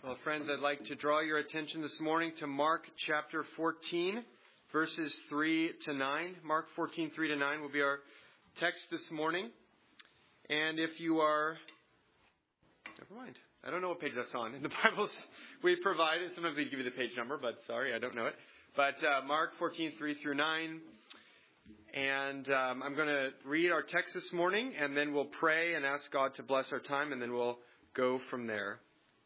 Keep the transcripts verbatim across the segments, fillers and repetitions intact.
Well, friends, I'd like to draw your attention this morning to Mark chapter fourteen, verses three to nine. Mark fourteen, three to nine will be our text this morning. And if you are... Never mind. I don't know what page that's on. In the Bibles we provided, sometimes we give you the page number, but sorry, I don't know it. But uh, Mark fourteen, three through nine. And um, I'm going to read our text this morning, and then we'll pray and ask God to bless our time, and then we'll go from there.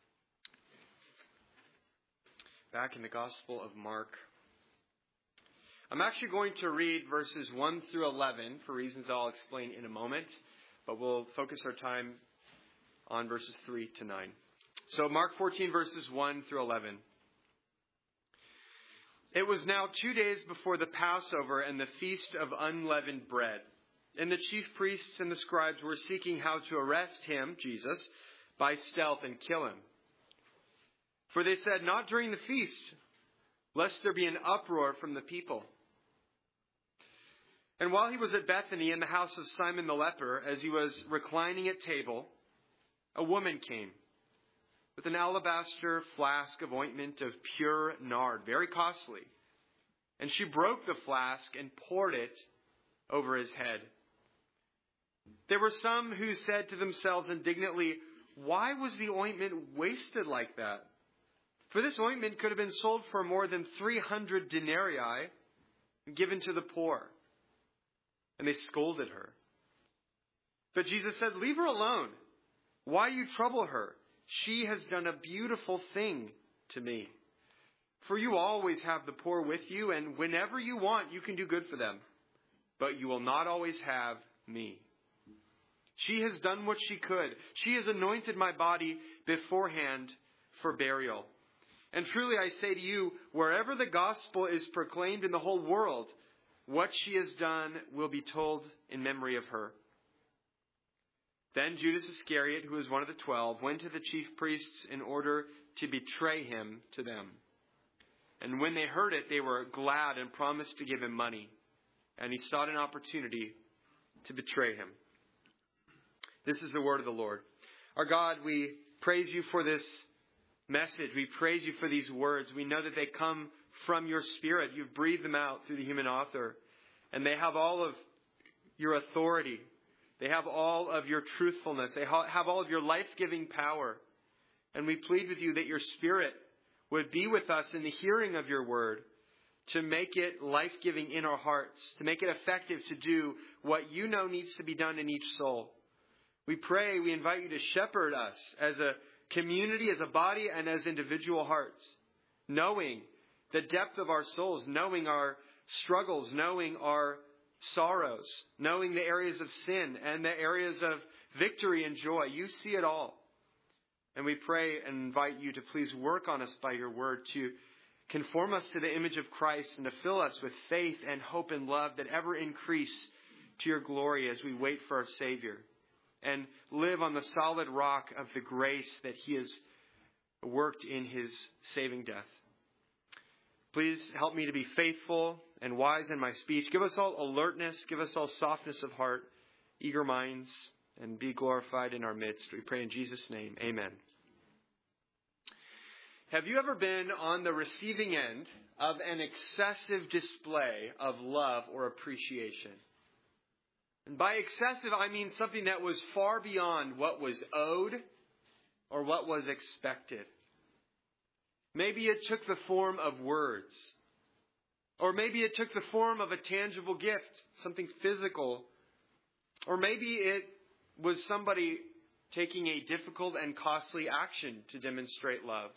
Back in the Gospel of Mark. I'm actually going to read verses one through eleven for reasons I'll explain in a moment, but we'll focus our time on verses three to nine. So Mark fourteen, verses one through eleven. It was now two days before the Passover and the Feast of Unleavened Bread, and the chief priests and the scribes were seeking how to arrest him, Jesus, by stealth and kill him. For they said, "Not during the feast, lest there be an uproar from the people." And while he was at Bethany in the house of Simon the leper, as he was reclining at table, a woman came with an alabaster flask of ointment of pure nard, very costly. And she broke the flask and poured it over his head. There were some who said to themselves indignantly, "Why was the ointment wasted like that? For this ointment could have been sold for more than three hundred denarii and given to the poor." And they scolded her. But Jesus said, "Leave her alone. Why you trouble her? She has done a beautiful thing to me. For you always have the poor with you, and whenever you want, you can do good for them. But you will not always have me. She has done what she could. She has anointed my body beforehand for burial. And truly I say to you, wherever the gospel is proclaimed in the whole world, what she has done will be told in memory of her." Then Judas Iscariot, who was one of the twelve, went to the chief priests in order to betray him to them. And when they heard it, they were glad and promised to give him money. And he sought an opportunity to betray him. This is the word of the Lord. Our God, we praise you for this message. We praise you for these words. We know that they come from your Spirit. You've breathed them out through the human author. And they have all of your authority. They have all of your truthfulness. They have all of your life-giving power. And we plead with you that your Spirit would be with us in the hearing of your word to make it life-giving in our hearts, to make it effective to do what you know needs to be done in each soul. We pray, we invite you to shepherd us as a community, as a body, and as individual hearts, knowing the depth of our souls, knowing our struggles, knowing our sorrows, knowing the areas of sin and the areas of victory and joy. You see it all. And we pray and invite you to please work on us by your word, to conform us to the image of Christ and to fill us with faith and hope and love that ever increase to your glory as we wait for our Savior and live on the solid rock of the grace that he has worked in his saving death. Please help me to be faithful and wise in my speech. Give us all alertness. Give us all softness of heart, eager minds, and be glorified in our midst. We pray in Jesus' name. Amen. Have you ever been on the receiving end of an excessive display of love or appreciation? And by excessive, I mean something that was far beyond what was owed or what was expected. Maybe it took the form of words. Or maybe it took the form of a tangible gift, something physical. Or maybe it was somebody taking a difficult and costly action to demonstrate love.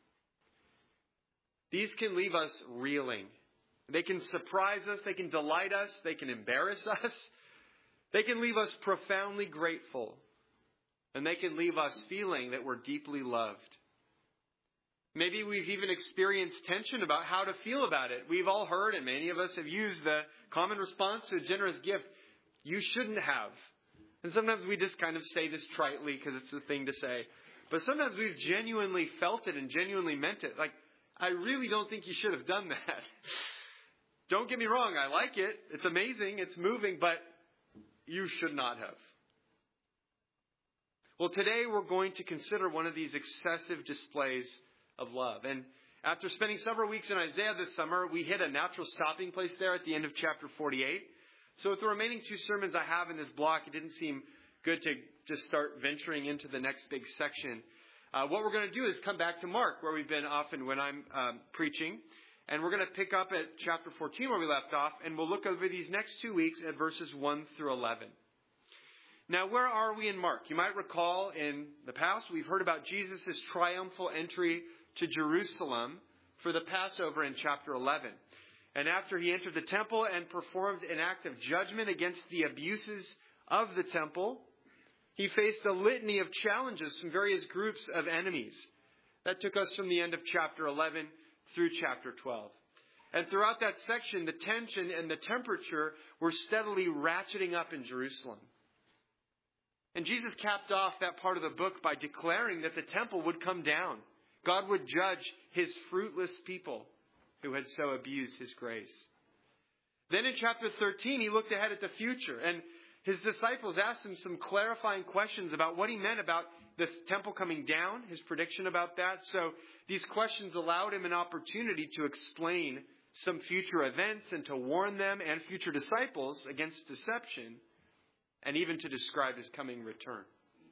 These can leave us reeling. They can surprise us. They can delight us. They can embarrass us. They can leave us profoundly grateful. And they can leave us feeling that we're deeply loved. Maybe we've even experienced tension about how to feel about it. We've all heard, and many of us have used the common response to a generous gift, "You shouldn't have." And sometimes we just kind of say this tritely because it's the thing to say. But sometimes we've genuinely felt it and genuinely meant it. Like, I really don't think you should have done that. Don't get me wrong, I like it. It's amazing, it's moving, but you should not have. Well, today we're going to consider one of these excessive displays of love. And after spending several weeks in Isaiah this summer, we hit a natural stopping place there at the end of chapter forty-eight. So with the remaining two sermons I have in this block, it didn't seem good to just start venturing into the next big section. Uh, what we're going to do is come back to Mark, where we've been often when I'm um, preaching. And we're going to pick up at chapter fourteen, where we left off, and we'll look over these next two weeks at verses one through eleven. Now, where are we in Mark? You might recall in the past, we've heard about Jesus' triumphal entry to Jerusalem for the Passover in chapter eleven. And after he entered the temple and performed an act of judgment against the abuses of the temple, he faced a litany of challenges from various groups of enemies. That took us from the end of chapter eleven through chapter twelve. And throughout that section, the tension and the temperature were steadily ratcheting up in Jerusalem. And Jesus capped off that part of the book by declaring that the temple would come down. God would judge his fruitless people who had so abused his grace. Then in chapter thirteen, he looked ahead at the future, and his disciples asked him some clarifying questions about what he meant about the temple coming down, his prediction about that. So these questions allowed him an opportunity to explain some future events and to warn them and future disciples against deception, and even to describe his coming return.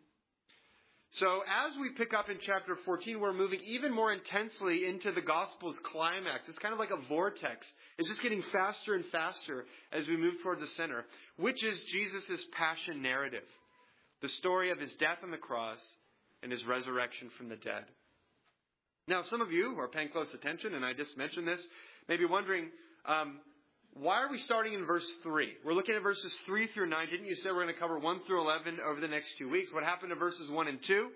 So as we pick up in chapter fourteen, we're moving even more intensely into the gospel's climax. It's kind of like a vortex. It's just getting faster and faster as we move toward the center, which is Jesus' passion narrative, the story of his death on the cross and his resurrection from the dead. Now, some of you who are paying close attention, and I just mentioned this, may be wondering, um, why are we starting in verse three? We're looking at verses three through nine. Didn't you say we're going to cover one through eleven over the next two weeks? What happened to verses one and two?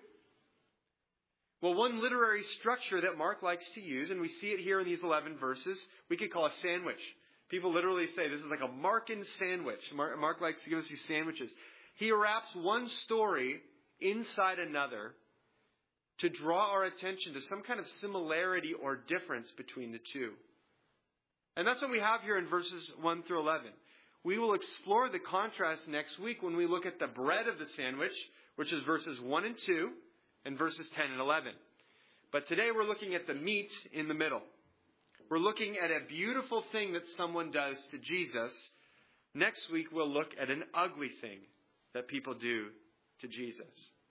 Well, one literary structure that Mark likes to use, and we see it here in these eleven verses, we could call a sandwich. People literally say this is like a Markan sandwich. Mark, Mark likes to give us these sandwiches. He wraps one story inside another to draw our attention to some kind of similarity or difference between the two. And that's what we have here in verses one through eleven. We will explore the contrast next week when we look at the bread of the sandwich, which is verses one and two, and verses ten and eleven. But today we're looking at the meat in the middle. We're looking at a beautiful thing that someone does to Jesus. Next week we'll look at an ugly thing that people do to Jesus.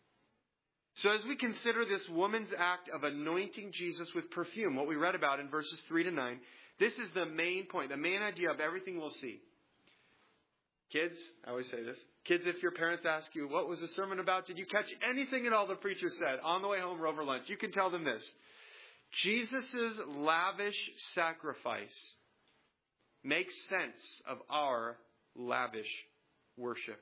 So as we consider this woman's act of anointing Jesus with perfume, what we read about in verses three to nine, this is the main point, the main idea of everything we'll see. Kids, I always say this. Kids, if your parents ask you, what was the sermon about? Did you catch anything at all the preacher said on the way home or over lunch? You can tell them this. Jesus' lavish sacrifice makes sense of our lavish worship.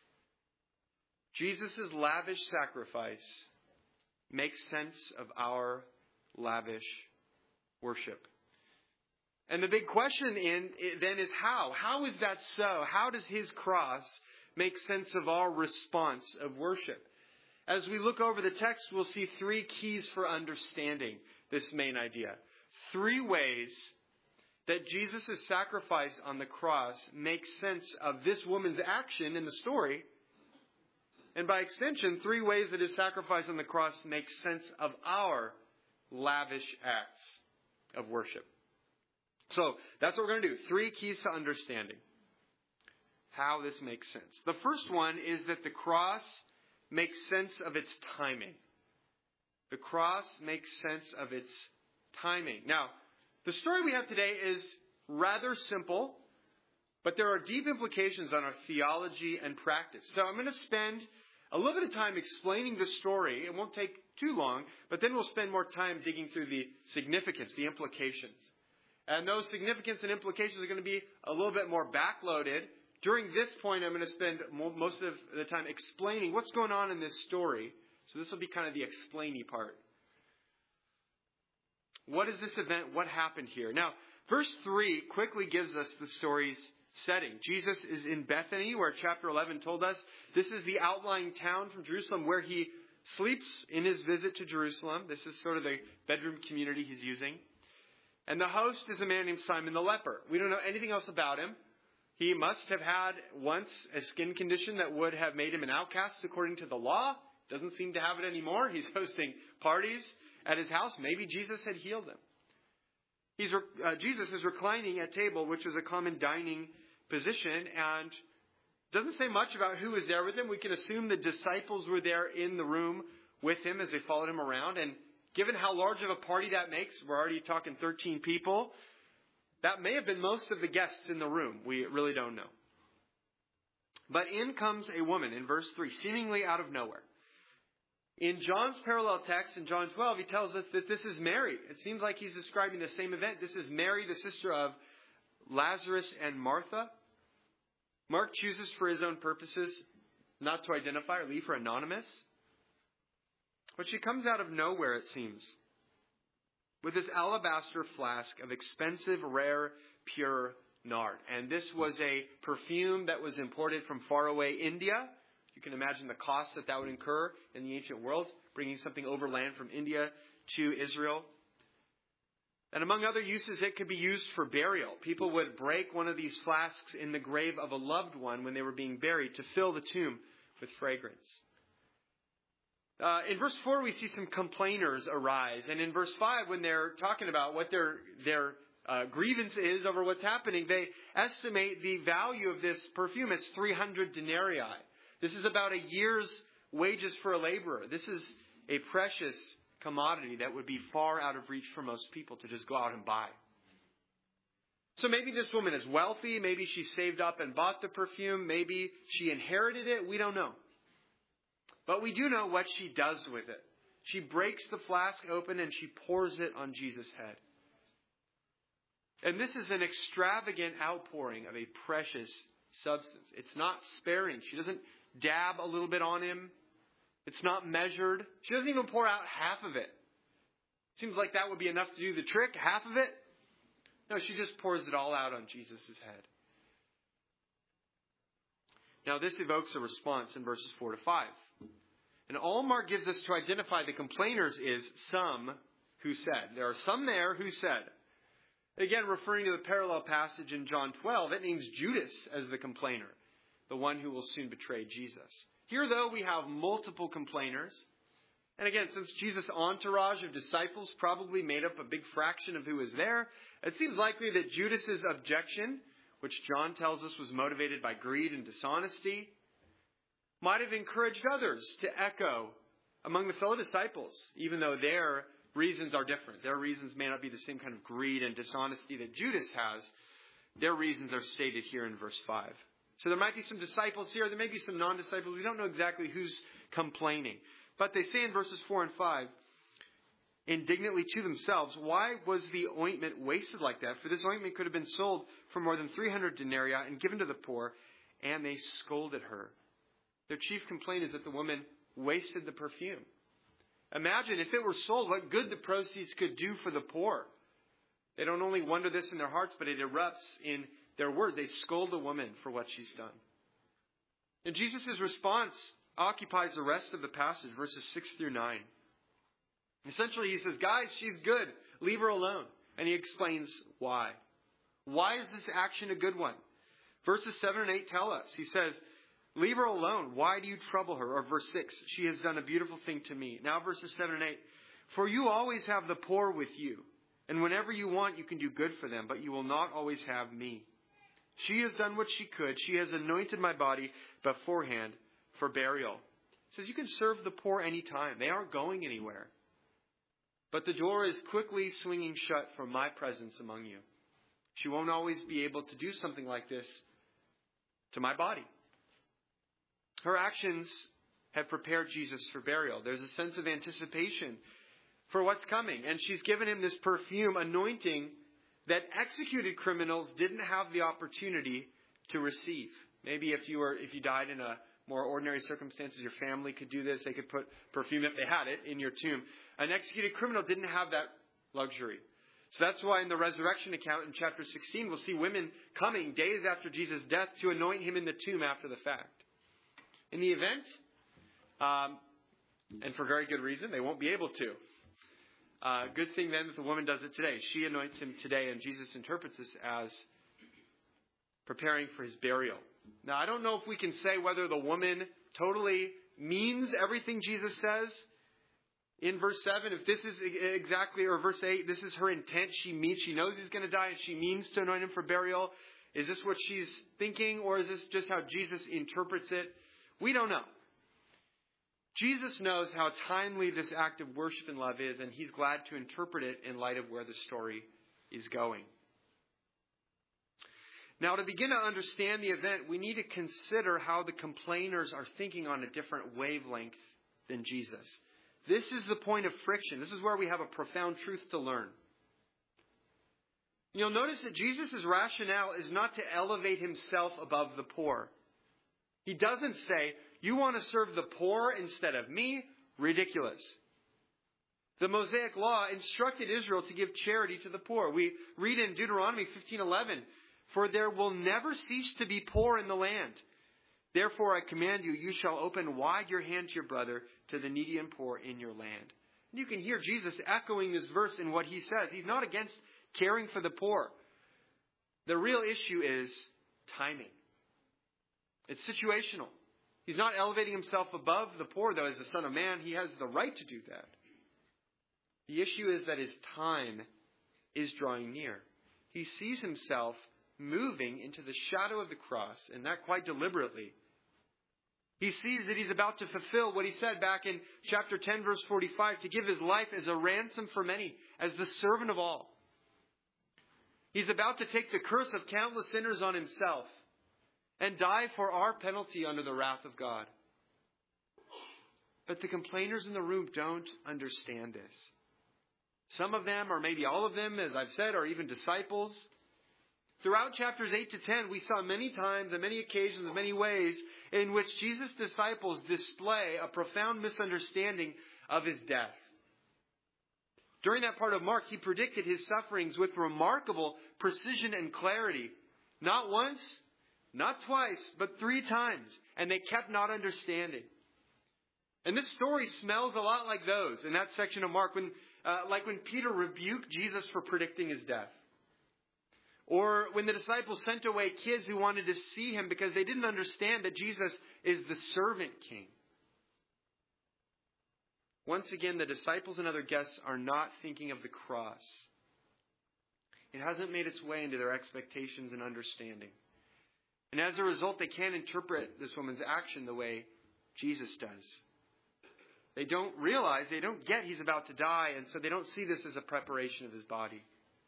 Jesus' lavish sacrifice makes sense of our lavish worship. And the big question in then is how? How is that so? How does his cross make sense of our response of worship? As we look over the text, we'll see three keys for understanding this main idea. Three ways that Jesus' sacrifice on the cross makes sense of this woman's action in the story. And by extension, three ways that his sacrifice on the cross makes sense of our lavish acts of worship. So that's what we're going to do. Three keys to understanding how this makes sense. The first one is that the cross makes sense of its timing. The cross makes sense of its timing. Now, the story we have today is rather simple, but there are deep implications on our theology and practice. So I'm going to spend a little bit of time explaining the story. It won't take too long, but then we'll spend more time digging through the significance, the implications. And those significance and implications are going to be a little bit more backloaded. During this point, I'm going to spend most of the time explaining what's going on in this story. So this will be kind of the explainy part. What is this event? What happened here? Now, verse three quickly gives us the story's setting. Jesus is in Bethany, where chapter eleven told us. This is the outlying town from Jerusalem where he sleeps in his visit to Jerusalem. This is sort of the bedroom community he's using. And the host is a man named Simon the leper. We don't know anything else about him. He must have had once a skin condition that would have made him an outcast according to the law. doesn't seem to have it anymore. He's hosting parties at his house. Maybe Jesus had healed him. He's, uh, Jesus is reclining at table, which was a common dining position, and doesn't say much about who was there with him. We can assume the disciples were there in the room with him as they followed him around. And given how large of a party that makes, we're already talking thirteen people, that may have been most of the guests in the room. We really don't know. But in comes a woman in verse three, seemingly out of nowhere. In John's parallel text, in John twelve, he tells us that this is Mary. It seems like he's describing the same event. This is Mary, the sister of Lazarus and Martha. Mark chooses for his own purposes not to identify or leave her anonymous. But she comes out of nowhere, it seems, with this alabaster flask of expensive, rare, pure nard. And this was a perfume that was imported from faraway India. You can imagine the cost that that would incur in the ancient world, bringing something overland from India to Israel. And among other uses, it could be used for burial. People would break one of these flasks in the grave of a loved one when they were being buried to fill the tomb with fragrance. Uh, in verse four, we see some complainers arise. And in verse five, when they're talking about what their, their uh, grievance is over what's happening, they estimate the value of this perfume. It's three hundred denarii. This is about a year's wages for a laborer. This is a precious commodity that would be far out of reach for most people to just go out and buy. So maybe this woman is wealthy. Maybe she saved up and bought the perfume. Maybe she inherited it. We don't know. But we do know what she does with it. She breaks the flask open and she pours it on Jesus' head. And this is an extravagant outpouring of a precious substance. It's not sparing. She doesn't dab a little bit on him. It's not measured. She doesn't even pour out half of it. Seems like that would be enough to do the trick, half of it. No, she just pours it all out on Jesus' head. Now this evokes a response in verses four to five. And all Mark gives us to identify the complainers is some who said. There are some there who said. Again, referring to the parallel passage in John twelve, it names Judas as the complainer, the one who will soon betray Jesus. Here, though, we have multiple complainers. And again, since Jesus' entourage of disciples probably made up a big fraction of who was there, it seems likely that Judas's objection, which John tells us was motivated by greed and dishonesty, might have encouraged others to echo among the fellow disciples, even though their reasons are different. Their reasons may not be the same kind of greed and dishonesty that Judas has. Their reasons are stated here in verse five. So there might be some disciples here. There may be some non-disciples. We don't know exactly who's complaining. But they say in verses four and five, indignantly to themselves, why was the ointment wasted like that? For this ointment could have been sold for more than three hundred denarii and given to the poor. And they scolded her. Their chief complaint is that the woman wasted the perfume. Imagine if it were sold, what good the proceeds could do for the poor. They don't only wonder this in their hearts, but it erupts in their word. They scold the woman for what she's done. And Jesus' response occupies the rest of the passage, verses six through nine. Essentially, he says, guys, she's good. Leave her alone. And he explains why. Why is this action a good one? Verses seven and eight tell us. He says, leave her alone. Why do you trouble her? Or verse six, she has done a beautiful thing to me. Now verses seven and eight, for you always have the poor with you. And whenever you want, you can do good for them, but you will not always have me. She has done what she could. She has anointed my body beforehand for burial. He says you can serve the poor anytime. They aren't going anywhere. But the door is quickly swinging shut from my presence among you. She won't always be able to do something like this to my body. Her actions have prepared Jesus for burial. There's a sense of anticipation for what's coming. And she's given him this perfume anointing that executed criminals didn't have the opportunity to receive. Maybe if you were, if you died in a more ordinary circumstances, your family could do this. They could put perfume, if they had it, in your tomb. An executed criminal didn't have that luxury. So that's why in the resurrection account in chapter sixteen, we'll see women coming days after Jesus' death to anoint him in the tomb after the fact. In the event, um, and for very good reason, they won't be able to. Uh, good thing then that the woman does it today. She anoints him today, and Jesus interprets this as preparing for his burial. Now, I don't know if we can say whether the woman totally means everything Jesus says in verse seven, if this is exactly, or verse eight, this is her intent, she means, she knows he's going to die and she means to anoint him for burial. Is this what she's thinking, or is this just how Jesus interprets it? We don't know. Jesus knows how timely this act of worship and love is, and he's glad to interpret it in light of where the story is going. Now, to begin to understand the event, we need to consider how the complainers are thinking on a different wavelength than Jesus. This is the point of friction. This is where we have a profound truth to learn. You'll notice that Jesus' rationale is not to elevate himself above the poor. He doesn't say, you want to serve the poor instead of me? Ridiculous. The Mosaic Law instructed Israel to give charity to the poor. We read in Deuteronomy fifteen eleven, for there will never cease to be poor in the land. Therefore I command you, you shall open wide your hand to your brother, to the needy and poor in your land. And you can hear Jesus echoing this verse in what he says. He's not against caring for the poor. The real issue is timing. It's situational. He's not elevating himself above the poor, though. As the Son of Man, he has the right to do that. The issue is that his time is drawing near. He sees himself moving into the shadow of the cross, and that quite deliberately. He sees that he's about to fulfill what he said back in chapter ten, verse forty-five, to give his life as a ransom for many, as the servant of all. He's about to take the curse of countless sinners on himself and die for our penalty under the wrath of God. But the complainers in the room don't understand this. Some of them, or maybe all of them, as I've said, are even disciples. Throughout chapters eight to ten, we saw many times and many occasions and many ways in which Jesus' disciples display a profound misunderstanding of his death. During that part of Mark, he predicted his sufferings with remarkable precision and clarity. Not once, not twice, but three times. And they kept not understanding. And this story smells a lot like those in that section of Mark, when, uh, like when Peter rebuked Jesus for predicting his death. Or when the disciples sent away kids who wanted to see him because they didn't understand that Jesus is the servant king. Once again, the disciples and other guests are not thinking of the cross. It hasn't made its way into their expectations and understanding. And as a result, they can't interpret this woman's action the way Jesus does. They don't realize, they don't get he's about to die, and so they don't see this as a preparation of his body.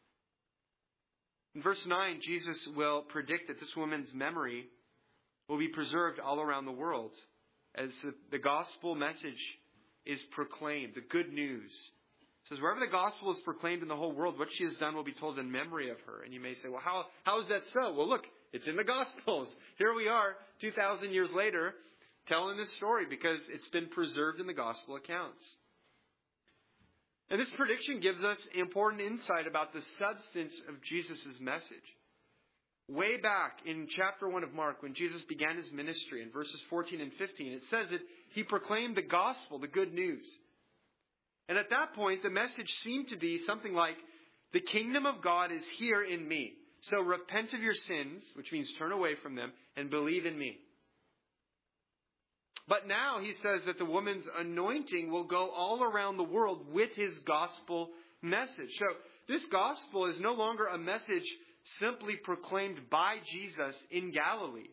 In verse nine, Jesus will predict that this woman's memory will be preserved all around the world as the, the gospel message is proclaimed, the good news. It says, wherever the gospel is proclaimed in the whole world, what she has done will be told in memory of her. And you may say, well, how, how is that so? Well, look, it's in the Gospels. Here we are, two thousand years later, telling this story because it's been preserved in the gospel accounts. And this prediction gives us important insight about the substance of Jesus' message. Way back in chapter one of Mark, when Jesus began his ministry, in verses fourteen and fifteen, it says that he proclaimed the gospel, the good news. And at that point, the message seemed to be something like, the kingdom of God is here in me. So repent of your sins, which means turn away from them, and believe in me. But now he says that the woman's anointing will go all around the world with his gospel message. So this gospel is no longer a message simply proclaimed by Jesus in Galilee.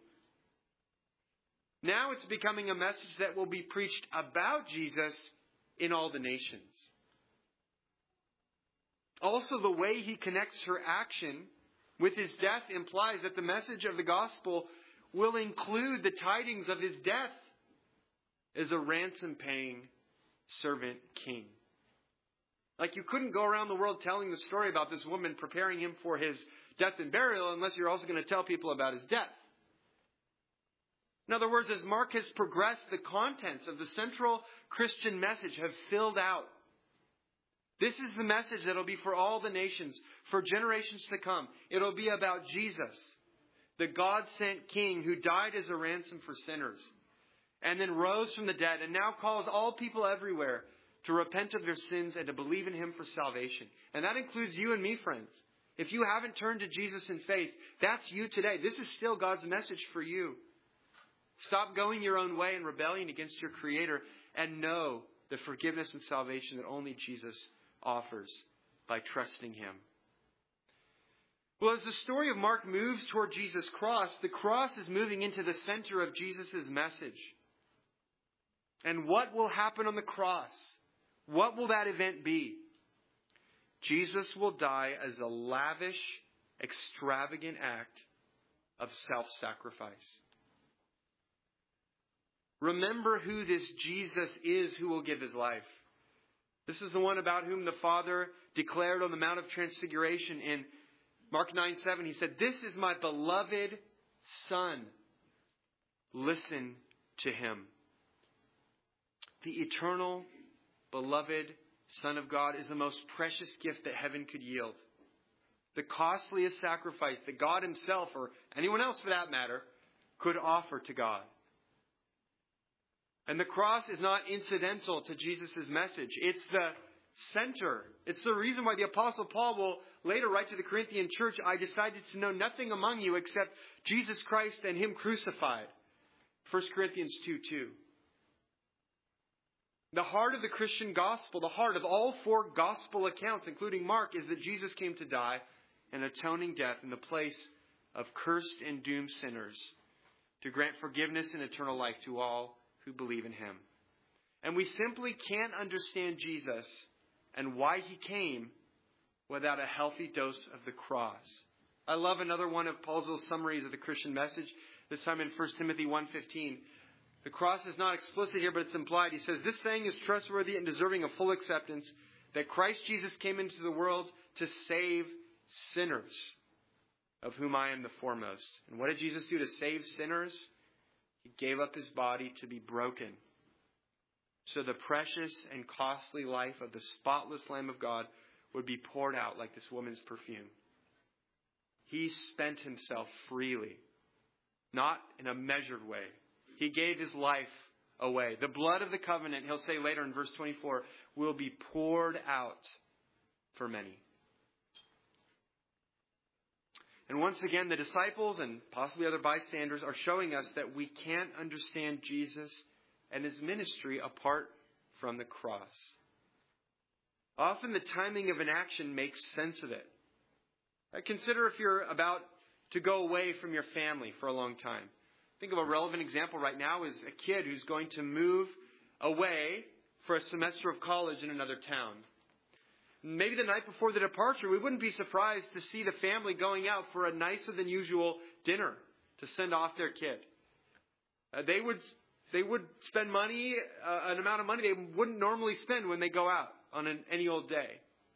Now it's becoming a message that will be preached about Jesus in all the nations. Also, the way he connects her action with his death implies that the message of the gospel will include the tidings of his death as a ransom-paying servant king. Like, you couldn't go around the world telling the story about this woman preparing him for his death and burial unless you're also going to tell people about his death. In other words, as Mark has progressed, the contents of the central Christian message have filled out. This is the message that will be for all the nations, for generations to come. It'll be about Jesus, the God-sent King who died as a ransom for sinners, and then rose from the dead, and now calls all people everywhere to repent of their sins and to believe in him for salvation. And that includes you and me, friends. If you haven't turned to Jesus in faith, that's you today. This is still God's message for you. Stop going your own way in rebellion against your Creator and know the forgiveness and salvation that only Jesus offers by trusting Him. Well, as the story of Mark moves toward Jesus' cross, the cross is moving into the center of Jesus' message. And what will happen on the cross? What will that event be? Jesus will die as a lavish, extravagant act of self-sacrifice. Remember who this Jesus is who will give His life. This is the one about whom the Father declared on the Mount of Transfiguration in Mark nine seven. He said, "This is my beloved Son. Listen to Him." The eternal, beloved Son of God is the most precious gift that heaven could yield. The costliest sacrifice that God Himself, or anyone else for that matter, could offer to God. And the cross is not incidental to Jesus' message. It's the center. It's the reason why the Apostle Paul will later write to the Corinthian church, "I decided to know nothing among you except Jesus Christ and Him crucified." First Corinthians two two. The heart of the Christian gospel, the heart of all four gospel accounts, including Mark, is that Jesus came to die an atoning death in the place of cursed and doomed sinners to grant forgiveness and eternal life to all who believe in Him. And we simply can't understand Jesus and why He came without a healthy dose of the cross. I love another one of Paul's little summaries of the Christian message, this time in First Timothy one fifteen. The cross is not explicit here, but it's implied. He says, "This saying is trustworthy and deserving of full acceptance, that Christ Jesus came into the world to save sinners, of whom I am the foremost." And what did Jesus do to save sinners? He gave up His body to be broken, so the precious and costly life of the spotless Lamb of God would be poured out like this woman's perfume. He spent Himself freely, not in a measured way. He gave His life away. The blood of the covenant, He'll say later in verse twenty-four, will be poured out for many. And once again, the disciples and possibly other bystanders are showing us that we can't understand Jesus and His ministry apart from the cross. Often the timing of an action makes sense of it. Consider if you're about to go away from your family for a long time. Think of a relevant example right now is a kid who's going to move away for a semester of college in another town. Maybe the night before the departure, we wouldn't be surprised to see the family going out for a nicer than usual dinner to send off their kid. Uh, they would they would spend money, uh, an amount of money they wouldn't normally spend when they go out on an, any old day.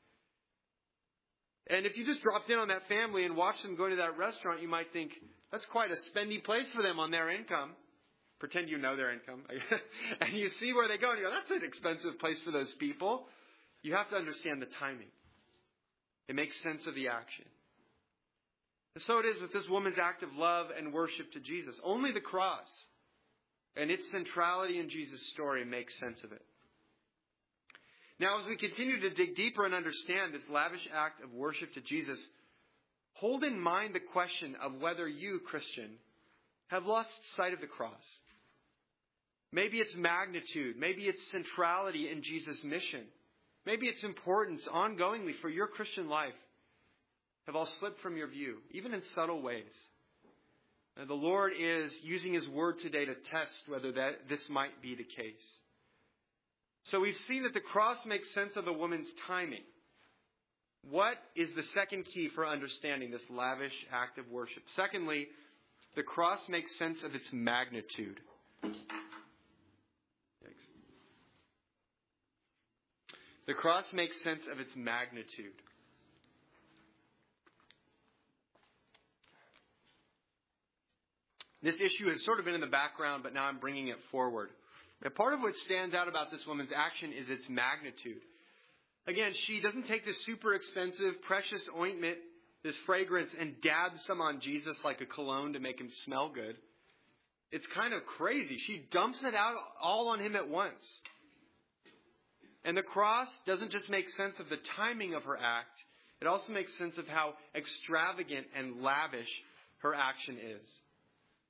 And if you just dropped in on that family and watched them go to that restaurant, you might think, that's quite a spendy place for them on their income. Pretend you know their income. And you see where they go and you go, that's an expensive place for those people. You have to understand the timing. It makes sense of the action. And so it is with this woman's act of love and worship to Jesus. Only the cross and its centrality in Jesus' story makes sense of it. Now, as we continue to dig deeper and understand this lavish act of worship to Jesus, hold in mind the question of whether you, Christian, have lost sight of the cross. Maybe its magnitude, maybe its centrality in Jesus' mission, maybe its importance ongoingly for your Christian life have all slipped from your view, even in subtle ways. And the Lord is using His word today to test whether that this might be the case. So we've seen that the cross makes sense of the woman's timing. What is the second key for understanding this lavish act of worship? Secondly, the cross makes sense of its magnitude. The cross makes sense of its magnitude. This issue has sort of been in the background, but now I'm bringing it forward. Now, part of what stands out about this woman's action is its magnitude. Again, she doesn't take this super expensive, precious ointment, this fragrance, and dab some on Jesus like a cologne to make Him smell good. It's kind of crazy. She dumps it out all on Him at once. And the cross doesn't just make sense of the timing of her act. It also makes sense of how extravagant and lavish her action is.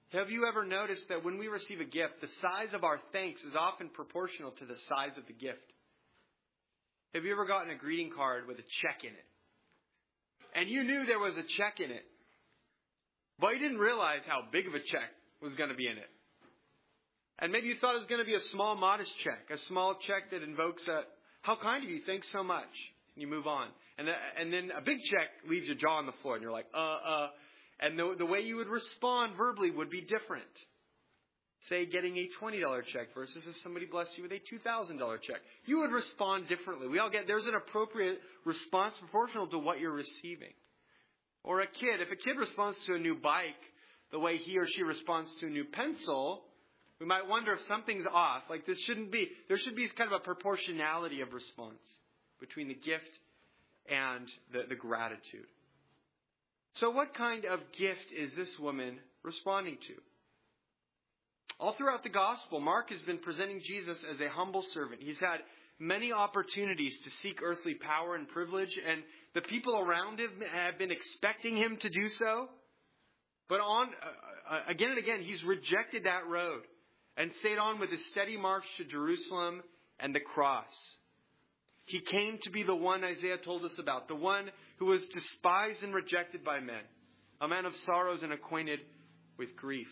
Have you ever noticed that when we receive a gift, the size of our thanks is often proportional to the size of the gift? Have you ever gotten a greeting card with a check in it? And you knew there was a check in it, but you didn't realize how big of a check was going to be in it. And maybe you thought it was going to be a small, modest check, a small check that invokes a, how kind of you, thanks so much. And you move on. And, the, and then a big check leaves your jaw on the floor, and you're like, uh, uh. And the, the way you would respond verbally would be different. Say, getting a twenty dollars check versus if somebody blessed you with a two thousand dollars check. You would respond differently. We all get, there's an appropriate response proportional to what you're receiving. Or a kid, if a kid responds to a new bike the way he or she responds to a new pencil, we might wonder if something's off. Like this shouldn't be, there should be kind of a proportionality of response between the gift and the, the gratitude. So what kind of gift is this woman responding to? All throughout the gospel, Mark has been presenting Jesus as a humble servant. He's had many opportunities to seek earthly power and privilege, and the people around him have been expecting him to do so. But on uh, again and again, he's rejected that road and stayed on with his steady march to Jerusalem and the cross. He came to be the one Isaiah told us about, the one who was despised and rejected by men, a man of sorrows and acquainted with grief.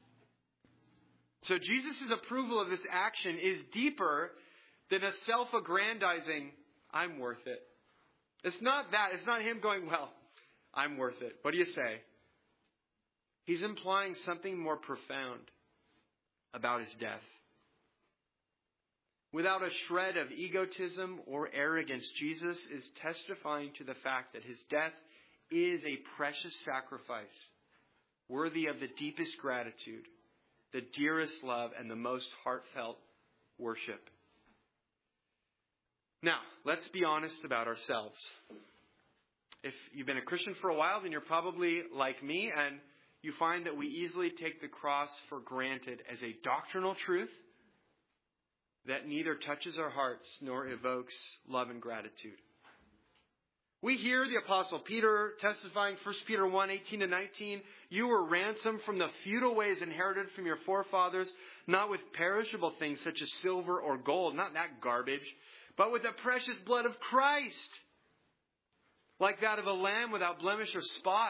So Jesus' approval of this action is deeper than a self-aggrandizing, I'm worth it. It's not that. It's not him going, well, I'm worth it. What do you say? He's implying something more profound about his death. Without a shred of egotism or arrogance, Jesus is testifying to the fact that his death is a precious sacrifice, worthy of the deepest gratitude, the dearest love, and the most heartfelt worship. Now, let's be honest about ourselves. If you've been a Christian for a while, then you're probably like me, and you find that we easily take the cross for granted as a doctrinal truth that neither touches our hearts nor evokes love and gratitude. We hear the Apostle Peter testifying, First Peter one, eighteen to nineteen, you were ransomed from the futile ways inherited from your forefathers, not with perishable things such as silver or gold, not that garbage, but with the precious blood of Christ, like that of a lamb without blemish or spot.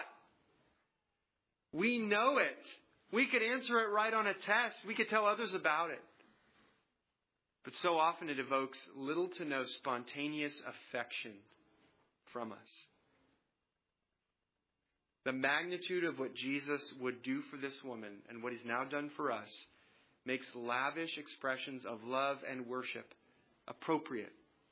We know it. We could answer it right on a test. We could tell others about it. But so often it evokes little to no spontaneous affection from us. The magnitude of what Jesus would do for this woman and what he's now done for us makes lavish expressions of love and worship appropriate.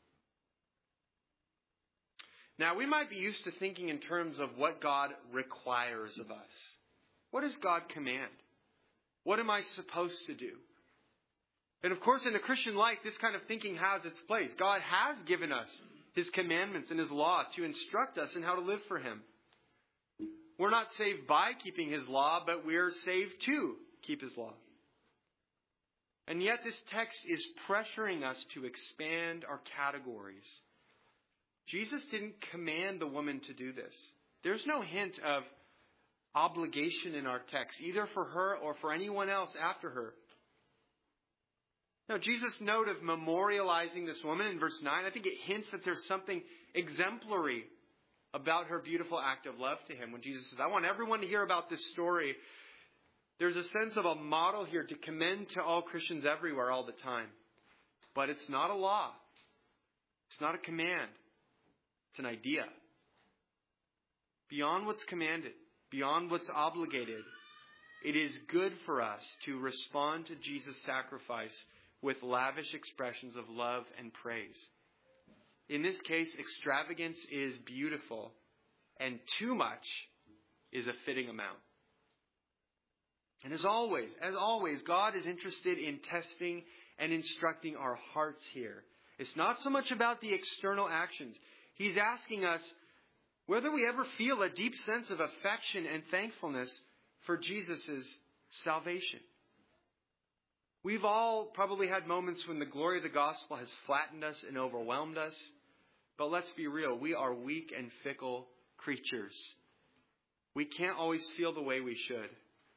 Now, we might be used to thinking in terms of what God requires of us. What does God command? What am I supposed to do? And of course, in the Christian life, this kind of thinking has its place. God has given us his commandments and his law to instruct us in how to live for him. We're not saved by keeping his law, but we're saved to keep his law. And yet this text is pressuring us to expand our categories. Jesus didn't command the woman to do this. There's no hint of obligation in our text, either for her or for anyone else after her. Now, Jesus' note of memorializing this woman in verse nine, I think it hints that there's something exemplary about her beautiful act of love to him. When Jesus says, I want everyone to hear about this story, there's a sense of a model here to commend to all Christians everywhere all the time. But it's not a law. It's not a command. It's an idea. Beyond what's commanded, beyond what's obligated, it is good for us to respond to Jesus' sacrifice with lavish expressions of love and praise. In this case, extravagance is beautiful, and too much is a fitting amount. And as always, as always, God is interested in testing and instructing our hearts here. It's not so much about the external actions. He's asking us whether we ever feel a deep sense of affection and thankfulness for Jesus' salvation. We've all probably had moments when the glory of the gospel has flattened us and overwhelmed us. But let's be real, we are weak and fickle creatures. We can't always feel the way we should.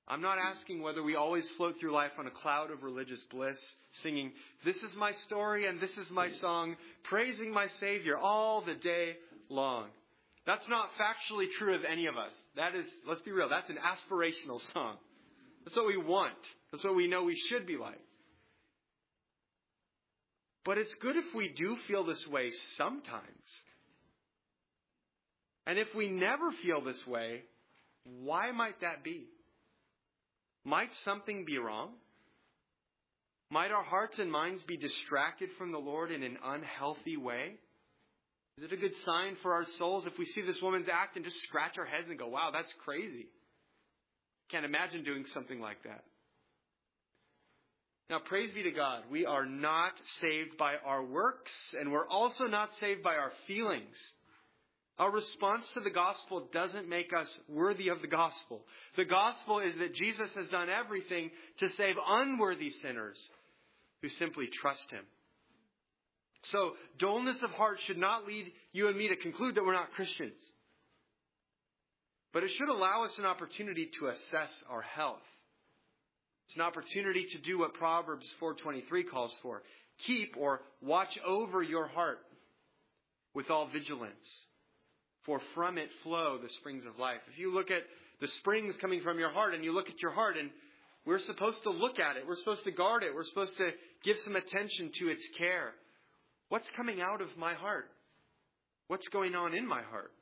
I'm not asking whether we always float through life on a cloud of religious bliss, singing, "This is my story and this is my song, praising my Savior all the day long." That's not factually true of any of us. That is, let's be real, that's an aspirational song. That's what we want. That's what we know we should be like. But it's good if we do feel this way sometimes. And if we never feel this way, why might that be? Might something be wrong? Might our hearts and minds be distracted from the Lord in an unhealthy way? Is it a good sign for our souls if we see this woman's act and just scratch our heads and go, "Wow, that's crazy"? Can't imagine doing something like that. Now, praise be to God, we are not saved by our works, and we're also not saved by our feelings. Our response to the gospel doesn't make us worthy of the gospel. The gospel is that Jesus has done everything to save unworthy sinners who simply trust him. So, dullness of heart should not lead you and me to conclude that we're not Christians. But it should allow us an opportunity to assess our health. It's an opportunity to do what Proverbs four twenty-three calls for. Keep or watch over your heart with all vigilance, for from it flow the springs of life. If you look at the springs coming from your heart and you look at your heart, and we're supposed to look at it. We're supposed to guard it. We're supposed to give some attention to its care. What's coming out of my heart? What's going on in my heart?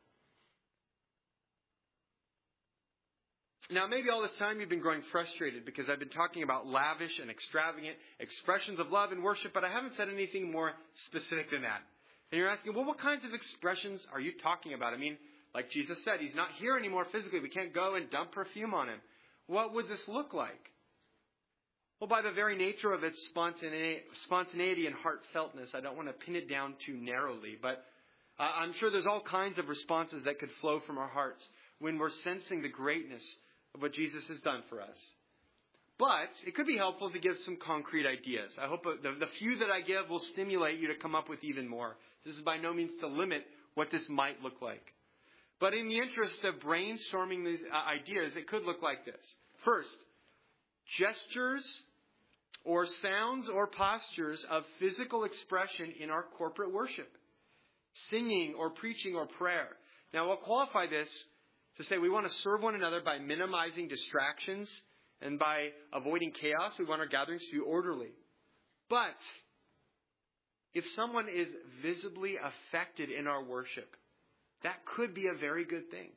Now, maybe all this time you've been growing frustrated because I've been talking about lavish and extravagant expressions of love and worship, but I haven't said anything more specific than that. And you're asking, well, what kinds of expressions are you talking about? I mean, like Jesus said, he's not here anymore physically. We can't go and dump perfume on him. What would this look like? Well, by the very nature of its spontaneity and heartfeltness, I don't want to pin it down too narrowly, but I'm sure there's all kinds of responses that could flow from our hearts when we're sensing the greatness of what Jesus has done for us. But it could be helpful to give some concrete ideas. I hope the, the few that I give will stimulate you to come up with even more. This is by no means to limit what this might look like. But in the interest of brainstorming these ideas, it could look like this. First, gestures or sounds or postures of physical expression in our corporate worship. Singing or preaching or prayer. Now, we'll qualify this to say we want to serve one another by minimizing distractions and by avoiding chaos. We want our gatherings to be orderly. But if someone is visibly affected in our worship, that could be a very good thing.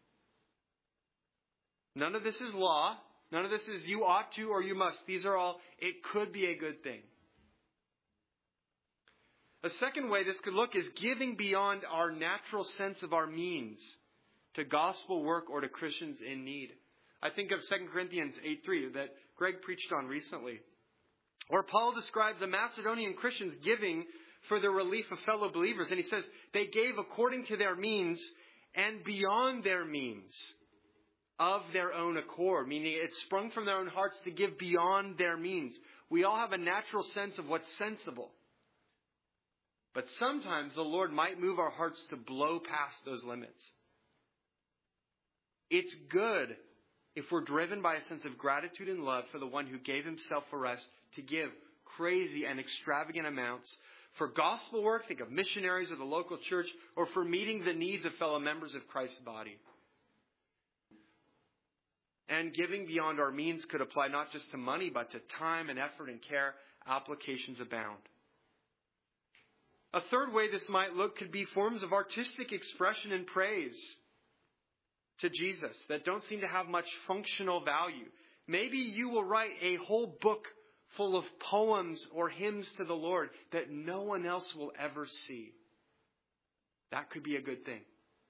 None of this is law. None of this is you ought to or you must. These are all, it could be a good thing. A second way this could look is giving beyond our natural sense of our means to gospel work or to Christians in need. I think of Second Corinthians eight three that Greg preached on recently, where Paul describes the Macedonian Christians giving for the relief of fellow believers. And he says they gave according to their means and beyond their means of their own accord, meaning it sprung from their own hearts to give beyond their means. We all have a natural sense of what's sensible. But sometimes the Lord might move our hearts to blow past those limits. It's good if we're driven by a sense of gratitude and love for the one who gave himself for us to give crazy and extravagant amounts for gospel work, think of missionaries or the local church, or for meeting the needs of fellow members of Christ's body. And giving beyond our means could apply not just to money, but to time and effort and care. Applications abound. A third way this might look could be forms of artistic expression and praise to Jesus that don't seem to have much functional value. Maybe you will write a whole book full of poems or hymns to the Lord that no one else will ever see. That could be a good thing.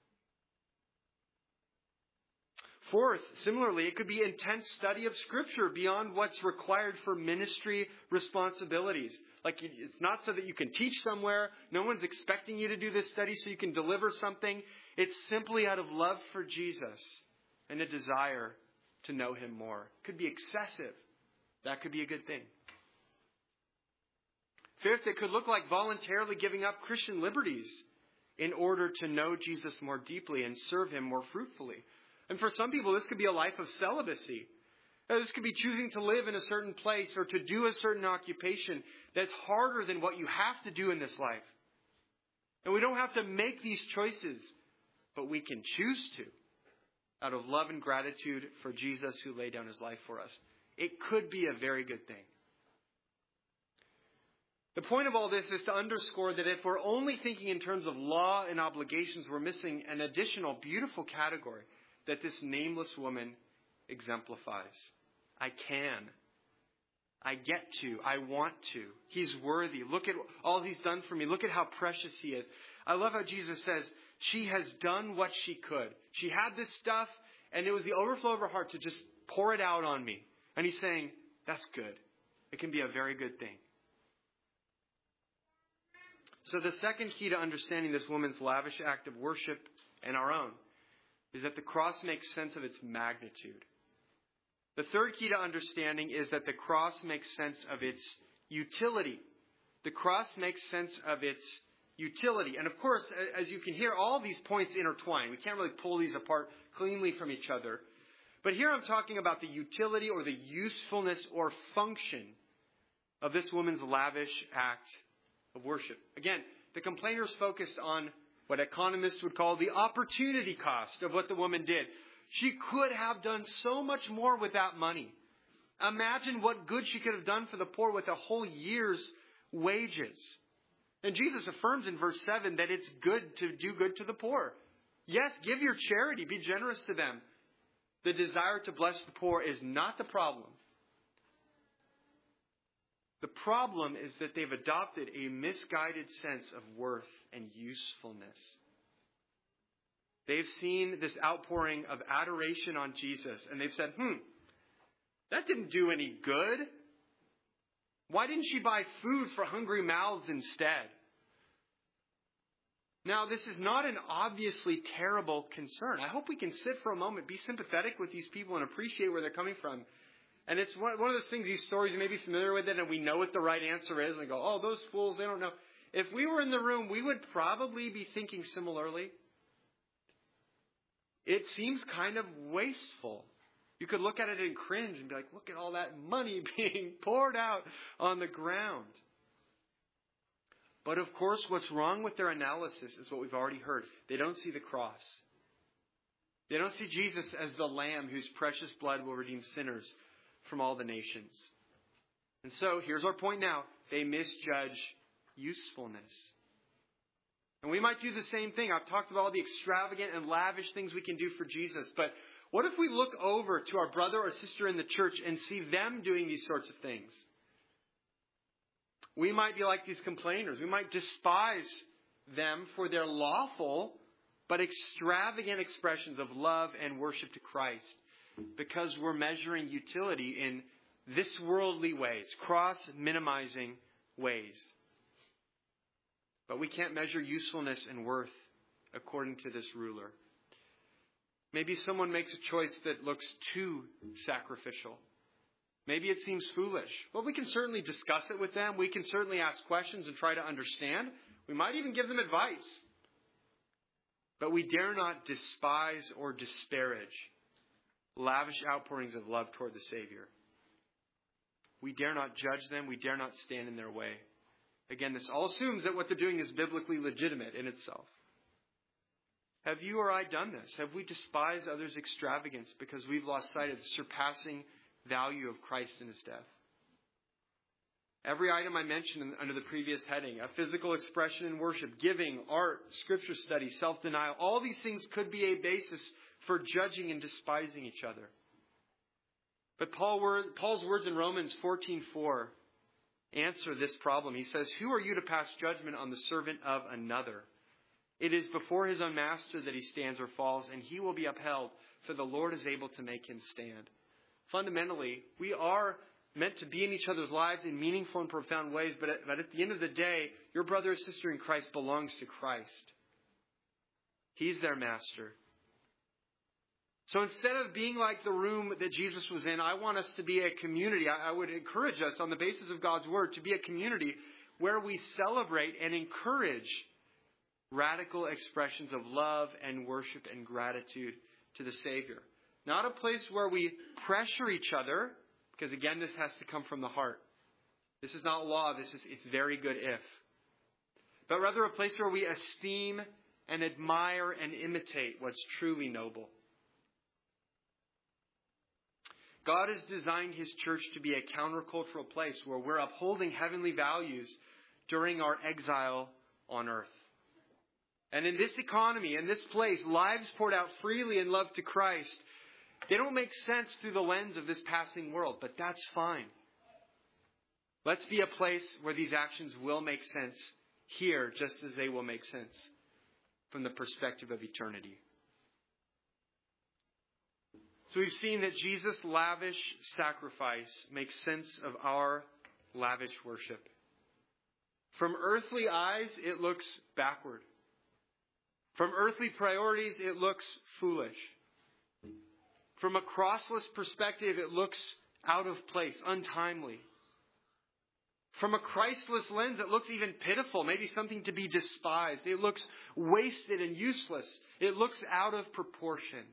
Fourth, similarly, it could be intense study of Scripture beyond what's required for ministry responsibilities. Like, it's not so that you can teach somewhere. No one's expecting you to do this study so you can deliver something. It's simply out of love for Jesus and a desire to know him more. It could be excessive. That could be a good thing. Fifth, it could look like voluntarily giving up Christian liberties in order to know Jesus more deeply and serve him more fruitfully. And for some people, this could be a life of celibacy. Uh, This could be choosing to live in a certain place or to do a certain occupation that's harder than what you have to do in this life. And we don't have to make these choices, but we can choose to out of love and gratitude for Jesus who laid down his life for us. It could be a very good thing. The point of all this is to underscore that if we're only thinking in terms of law and obligations, we're missing an additional beautiful category that this nameless woman exemplifies. I can. I get to. I want to. He's worthy. Look at all he's done for me. Look at how precious he is. I love how Jesus says, she has done what she could. She had this stuff, and it was the overflow of her heart to just pour it out on me. And he's saying, that's good. It can be a very good thing. So the second key to understanding this woman's lavish act of worship and our own is that the cross makes sense of its magnitude. The third key to understanding is that the cross makes sense of its utility. The cross makes sense of its utility. And of course, as you can hear, all these points intertwine. We can't really pull these apart cleanly from each other. But here I'm talking about the utility or the usefulness or function of this woman's lavish act of worship. Again, the complainers focused on what economists would call the opportunity cost of what the woman did. She could have done so much more with that money. Imagine what good she could have done for the poor with a whole year's wages. And Jesus affirms in verse seven that it's good to do good to the poor. Yes, give your charity. Be generous to them. The desire to bless the poor is not the problem. The problem is that they've adopted a misguided sense of worth and usefulness. They've seen this outpouring of adoration on Jesus, and they've said, hmm, that didn't do any good. Why didn't she buy food for hungry mouths instead? Now, this is not an obviously terrible concern. I hope we can sit for a moment, be sympathetic with these people, and appreciate where they're coming from. And it's one of those things, these stories, you may be familiar with it, and we know what the right answer is, and go, oh, those fools, they don't know. If we were in the room, we would probably be thinking similarly. It seems kind of wasteful. You could look at it and cringe and be like, look at all that money being poured out on the ground. But of course, what's wrong with their analysis is what we've already heard. They don't see the cross. They don't see Jesus as the Lamb whose precious blood will redeem sinners from all the nations. And so, here's our point now. They misjudge usefulness. And we might do the same thing. I've talked about all the extravagant and lavish things we can do for Jesus. But what if we look over to our brother or sister in the church and see them doing these sorts of things? We might be like these complainers. We might despise them for their lawful but extravagant expressions of love and worship to Christ, because we're measuring utility in this worldly ways, cross-minimizing ways. But we can't measure usefulness and worth according to this ruler. Maybe someone makes a choice that looks too sacrificial. Maybe it seems foolish. Well, we can certainly discuss it with them. We can certainly ask questions and try to understand. We might even give them advice. But we dare not despise or disparage lavish outpourings of love toward the Savior. We dare not judge them. We dare not stand in their way. Again, this all assumes that what they're doing is biblically legitimate in itself. Have you or I done this? Have we despised others' extravagance because we've lost sight of the surpassing value of Christ and his death? Every item I mentioned under the previous heading, a physical expression in worship, giving, art, scripture study, self-denial, all these things could be a basis for judging and despising each other. But Paul, Paul's words in Romans fourteen four answer this problem. He says, who are you to pass judgment on the servant of another? It is before his own master that he stands or falls, and he will be upheld, for the Lord is able to make him stand. Fundamentally, we are meant to be in each other's lives in meaningful and profound ways, but at, but at the end of the day, your brother or sister in Christ belongs to Christ. He's their master. So instead of being like the room that Jesus was in, I want us to be a community. I, I would encourage us on the basis of God's word to be a community where we celebrate and encourage radical expressions of love and worship and gratitude to the Savior. Not a place where we pressure each other, because again, this has to come from the heart. This is not law. This is, it's very good if. But rather a place where we esteem and admire and imitate what's truly noble. God has designed His church to be a countercultural place where we're upholding heavenly values during our exile on earth. And in this economy, in this place, lives poured out freely in love to Christ, they don't make sense through the lens of this passing world, but that's fine. Let's be a place where these actions will make sense here, just as they will make sense from the perspective of eternity. So we've seen that Jesus' lavish sacrifice makes sense of our lavish worship. From earthly eyes, it looks backward. From earthly priorities, it looks foolish. From a crossless perspective, it looks out of place, untimely. From a Christless lens, it looks even pitiful, maybe something to be despised. It looks wasted and useless. It looks out of proportion.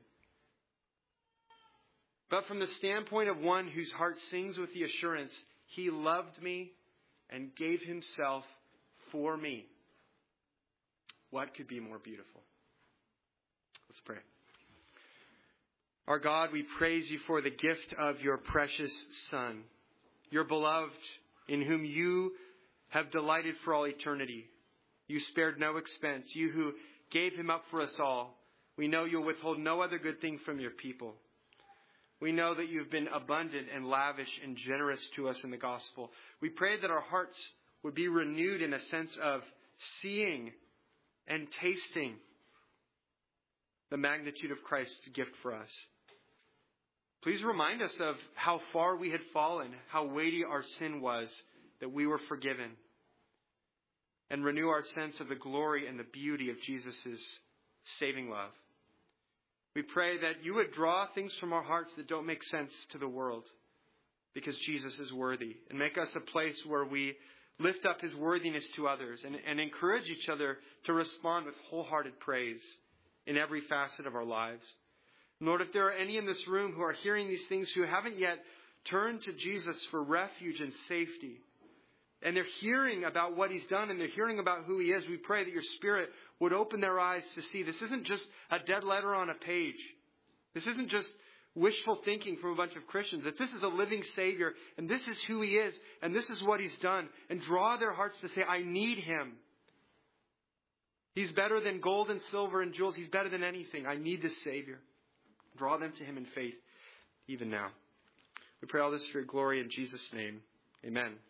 But from the standpoint of one whose heart sings with the assurance, He loved me and gave Himself for me, what could be more beautiful? Let's pray. Our God, we praise You for the gift of Your precious Son, Your beloved, in whom You have delighted for all eternity. You spared no expense. You who gave Him up for us all. We know You'll withhold no other good thing from Your people. We know that You've been abundant and lavish and generous to us in the gospel. We pray that our hearts would be renewed in a sense of seeing and tasting the magnitude of Christ's gift for us. Please remind us of how far we had fallen, how weighty our sin was, that we were forgiven. And renew our sense of the glory and the beauty of Jesus' saving love. We pray that You would draw things from our hearts that don't make sense to the world, because Jesus is worthy, and make us a place where we lift up His worthiness to others and, and encourage each other to respond with wholehearted praise in every facet of our lives. Lord, if there are any in this room who are hearing these things who haven't yet turned to Jesus for refuge and safety, and they're hearing about what He's done and they're hearing about who He is, we pray that Your Spirit would open their eyes to see this isn't just a dead letter on a page. This isn't just wishful thinking from a bunch of Christians, that this is a living Savior and this is who He is and this is what He's done, and draw their hearts to say, I need Him. He's better than gold and silver and jewels. He's better than anything. I need this Savior. Draw them to Him in faith even now. We pray all this for Your glory in Jesus' name. Amen.